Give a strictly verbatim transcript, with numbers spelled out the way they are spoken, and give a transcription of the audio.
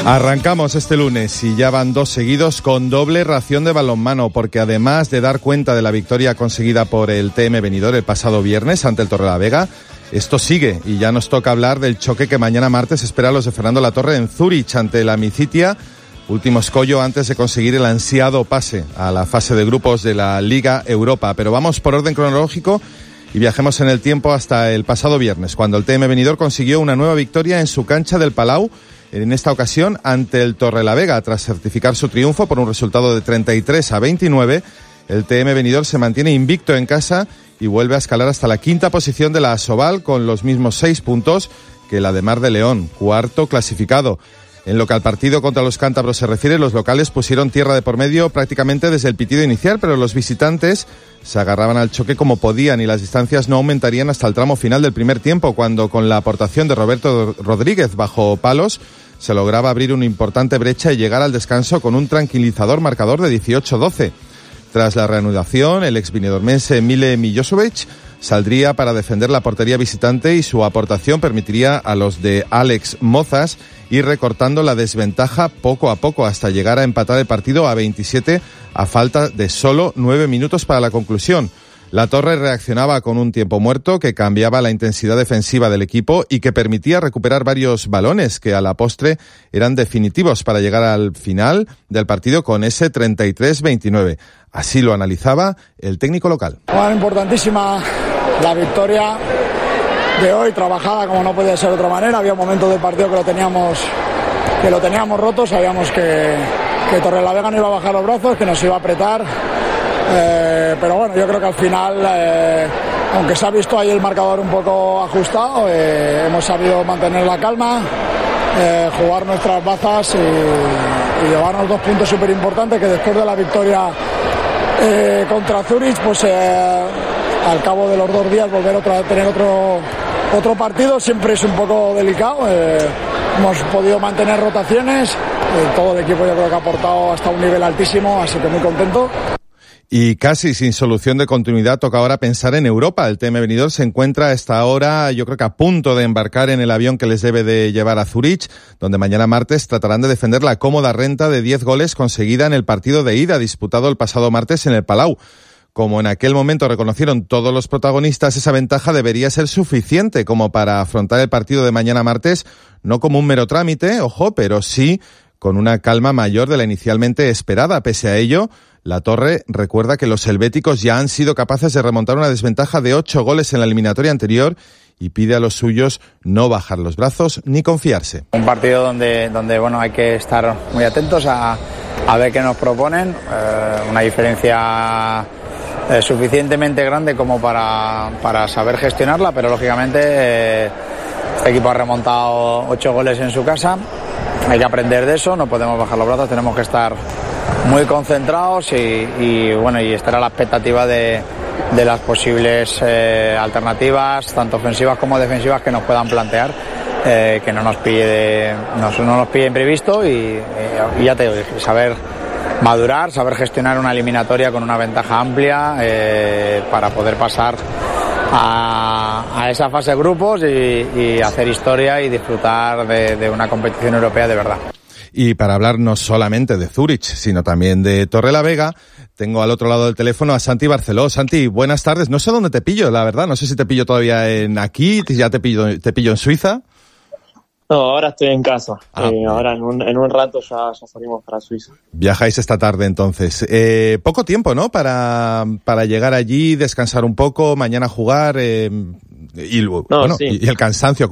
Arrancamos este lunes y ya van dos seguidos con doble ración de balonmano, porque además de dar cuenta de la victoria conseguida por el T M Benidorm el pasado viernes ante el Torrelavega, esto sigue y ya nos toca hablar del choque que mañana martes espera a los de Fernando Latorre en Zúrich ante la Amicitia, último escollo antes de conseguir el ansiado pase a la fase de grupos de la Liga Europa. Pero vamos por orden cronológico y viajemos en el tiempo hasta el pasado viernes, cuando el T M Benidorm consiguió una nueva victoria en su cancha del Palau, en esta ocasión ante el Torrelavega. Tras certificar su triunfo por un resultado de treinta y tres a veintinueve, el T M Benidorm se mantiene invicto en casa y vuelve a escalar hasta la quinta posición de la Asobal con los mismos seis puntos que la de Mar de León, cuarto clasificado. En lo que al partido contra los cántabros se refiere, los locales pusieron tierra de por medio prácticamente desde el pitido inicial, pero los visitantes se agarraban al choque como podían y las distancias no aumentarían hasta el tramo final del primer tiempo, cuando con la aportación de Roberto Rodríguez bajo palos se lograba abrir una importante brecha y llegar al descanso con un tranquilizador marcador de dieciocho doce. Tras la reanudación, el exbenidormense Mile Milosevic saldría para defender la portería visitante y su aportación permitiría a los de Alex Mozas ir recortando la desventaja poco a poco hasta llegar a empatar el partido a veintisiete a falta de solo nueve minutos para la conclusión. Latorre reaccionaba con un tiempo muerto que cambiaba la intensidad defensiva del equipo y que permitía recuperar varios balones que a la postre eran definitivos para llegar al final del partido con ese treinta y tres veintinueve. Así lo analizaba el técnico local. Bueno, importantísima la victoria de hoy, trabajada como no podía ser de otra manera. Había momentos del partido que lo teníamos que lo teníamos roto, sabíamos que, que Torrelavega no iba a bajar los brazos, que nos iba a apretar. Eh, pero bueno, yo creo que al final, eh, aunque se ha visto ahí el marcador un poco ajustado, eh, hemos sabido mantener la calma, eh, jugar nuestras bazas y, y llevarnos dos puntos súper importantes que después de la victoria eh, contra Zúrich, pues eh, al cabo de los dos días volver otra, a tener otro, otro partido siempre es un poco delicado. Eh, hemos podido mantener rotaciones, eh, todo el equipo yo creo que ha aportado hasta un nivel altísimo, así que muy contento. Y casi sin solución de continuidad toca ahora pensar en Europa. El T M Benidorm se encuentra a esta hora, yo creo que a punto de embarcar en el avión que les debe de llevar a Zúrich, donde mañana martes tratarán de defender la cómoda renta de diez goles conseguida en el partido de ida disputado el pasado martes en el Palau. Como en aquel momento reconocieron todos los protagonistas, esa ventaja debería ser suficiente como para afrontar el partido de mañana martes, no como un mero trámite, ojo, pero sí con una calma mayor de la inicialmente esperada. Pese a ello, Latorre recuerda que los helvéticos ya han sido capaces de remontar una desventaja de ocho goles en la eliminatoria anterior y pide a los suyos no bajar los brazos ni confiarse. Un partido donde, donde bueno, hay que estar muy atentos a, a ver qué nos proponen, eh, una diferencia eh, suficientemente grande como para, para saber gestionarla, pero lógicamente eh, este equipo ha remontado ocho goles en su casa, hay que aprender de eso, no podemos bajar los brazos, tenemos que estar muy concentrados y, y bueno, y estar a la expectativa de, de las posibles eh, alternativas, tanto ofensivas como defensivas, que nos puedan plantear, eh, que no nos pille de, no, no nos pille imprevisto y, y ya te digo, saber madurar, saber gestionar una eliminatoria con una ventaja amplia eh, para poder pasar a, a esa fase de grupos y, y hacer historia y disfrutar de, de una competición europea de verdad. Y para hablar no solamente de Zúrich, sino también de Torrelavega, tengo al otro lado del teléfono a Santi Barceló. Santi, buenas tardes. No sé dónde te pillo, la verdad. No sé si te pillo todavía en aquí, ya te pillo, te pillo en Suiza. No, ahora estoy en casa. Ah, eh, ahora en un, en un rato ya, ya salimos para Suiza. Viajáis esta tarde entonces. Eh, poco tiempo, ¿no? Para, para llegar allí, descansar un poco, mañana jugar eh, y, no, bueno, sí. y, y el cansancio.